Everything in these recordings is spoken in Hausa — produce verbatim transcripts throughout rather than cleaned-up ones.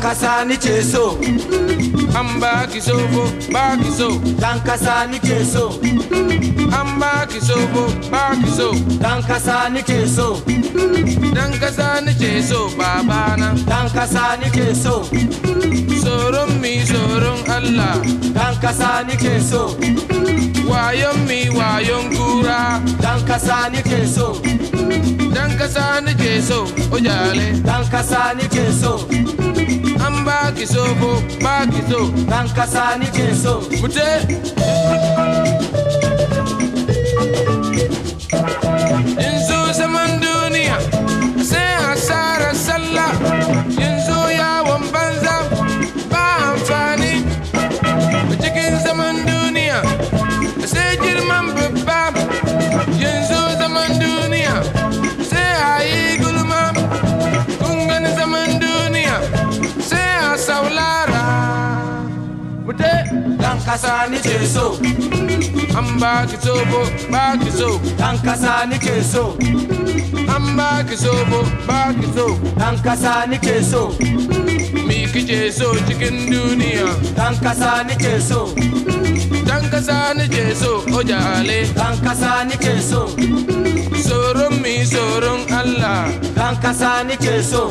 kasa nike so, an baki sofo baki so, dan kasa nike so, an baki sofo baki so, dan kasa nike so, dan kasa nake so babana, dan kasa nike so, tsoron mi tsoron Allah, dan kasa nike so, wayon mi wayon kura, dan kasa nike so, dan kasa nake so ojale, dan kasa nike so, an baki sofo baki so, dan kasa nike so. mute. Yanzu zaman duniya sai asarar sallah, yanzu yawon banza ba amfani. Cikin zaman duniya sai girman babba, yanzu zaman duniya sai a yi gulma. Kun gani zaman duniya sai a saulara. Mute Dan kasa nike so, an baki sobo baki so, dan kasa nike so, an baki sobo baki so. dan kasa nike so, Mi kike so cikin duniya, dan kasa nike so, dan kasa nake so ojale, dan kasa nike so, tsoron mi tsoron Allah, dan kasa nike so.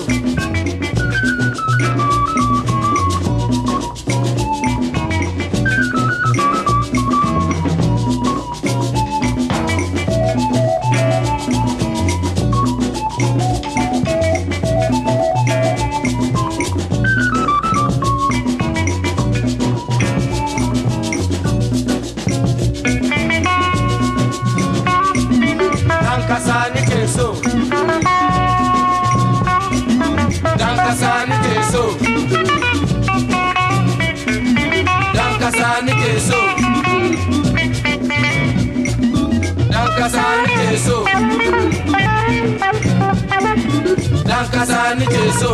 Dan kasa nike so, dan kasa nike so, dan kasa nike so, dan kasa nike so, dan kasa nike so,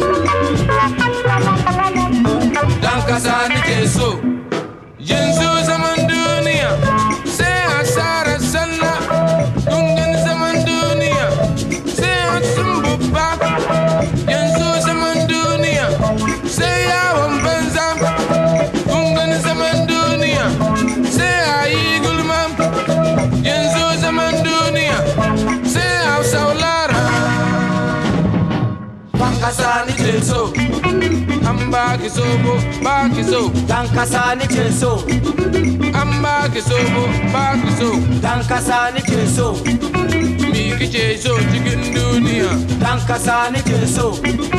dan kasa nike so. yanzu zaman duniya sai asarar sallah. Kun gani zaman duniya sai a tsumbuba, yanzu zaman duniya sai yawon banza. Kun gani zaman duniya sai a yi gulma, yanzu zaman duniya sai a saulara. Dan kasa nike so, An baki sobo baki so, dan kasa nike so, an baki sobo baki so. dan kasa nike so, Mi kike so cikin duniya, dan kasa nike so,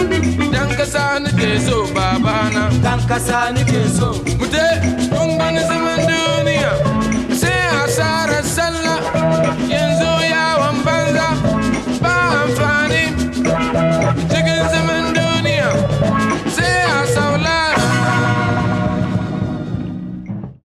dan kasa nake so babana. dan kasa nike so. Mute kun gani